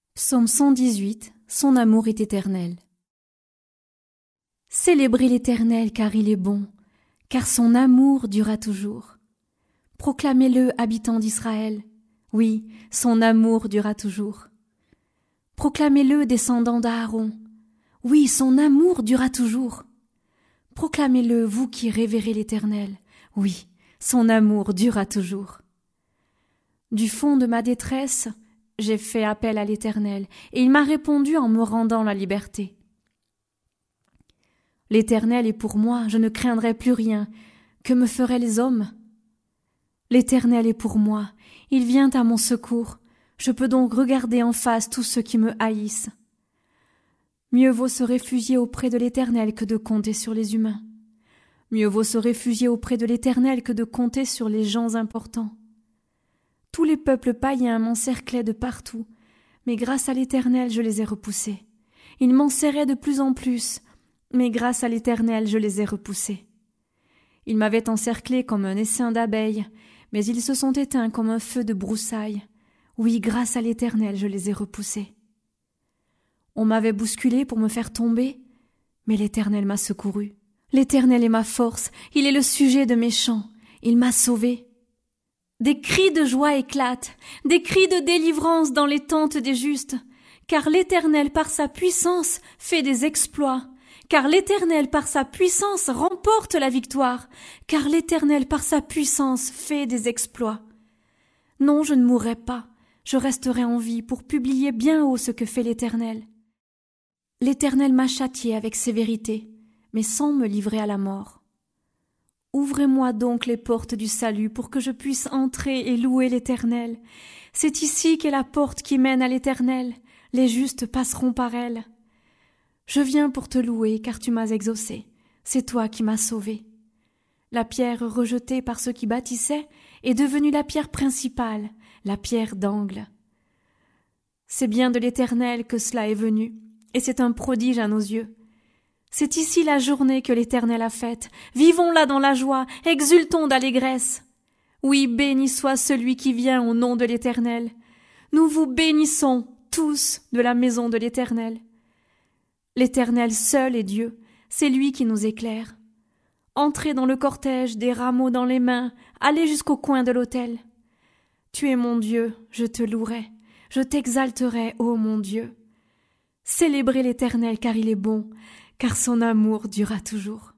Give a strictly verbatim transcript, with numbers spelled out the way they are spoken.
Psaume cent dix-huit. Son amour est éternel. Célébrez l'Éternel car il est bon, car son amour durera toujours. Proclamez-le, habitants d'Israël. Oui, son amour durera toujours. Proclamez-le, descendants d'Aaron. Oui, son amour durera toujours. Proclamez-le, vous qui révérez l'Éternel. Oui, son amour durera toujours. Du fond de ma détresse, j'ai fait appel à l'Éternel, et il m'a répondu en me rendant la liberté. L'Éternel est pour moi, je ne craindrai plus rien. Que me feraient les hommes? L'Éternel est pour moi, il vient à mon secours. Je peux donc regarder en face tous ceux qui me haïssent. Mieux vaut se réfugier auprès de l'Éternel que de compter sur les humains. Mieux vaut se réfugier auprès de l'Éternel que de compter sur les gens importants. Tous les peuples païens m'encerclaient de partout, mais grâce à l'Éternel je les ai repoussés. Ils m'enserraient de plus en plus, mais grâce à l'Éternel je les ai repoussés. Ils m'avaient encerclé comme un essaim d'abeilles, mais ils se sont éteints comme un feu de broussailles. Oui, grâce à l'Éternel je les ai repoussés. On m'avait bousculé pour me faire tomber, mais l'Éternel m'a secouru. L'Éternel est ma force, il est le sujet de mes chants, il m'a sauvé. Des cris de joie éclatent, des cris de délivrance dans les tentes des justes, car l'Éternel par sa puissance fait des exploits, car l'Éternel par sa puissance remporte la victoire, car l'Éternel par sa puissance fait des exploits. Non, je ne mourrai pas, je resterai en vie pour publier bien haut ce que fait l'Éternel. L'Éternel m'a châtié avec sévérité, mais sans me livrer à la mort. Ouvrez-moi donc les portes du salut pour que je puisse entrer et louer l'Éternel. C'est ici qu'est la porte qui mène à l'Éternel. Les justes passeront par elle. Je viens pour te louer car tu m'as exaucé. C'est toi qui m'as sauvé. La pierre rejetée par ceux qui bâtissaient est devenue la pierre principale, la pierre d'angle. C'est bien de l'Éternel que cela est venu, et c'est un prodige à nos yeux. C'est ici la journée que l'Éternel a faite. Vivons-la dans la joie, exultons d'allégresse. Oui, béni soit celui qui vient au nom de l'Éternel. Nous vous bénissons tous de la maison de l'Éternel. L'Éternel seul est Dieu, c'est lui qui nous éclaire. Entrez dans le cortège, des rameaux dans les mains, allez jusqu'au coin de l'autel. Tu es mon Dieu, je te louerai, je t'exalterai, ô mon Dieu. Célébrez l'Éternel car il est bon, car son amour durera toujours.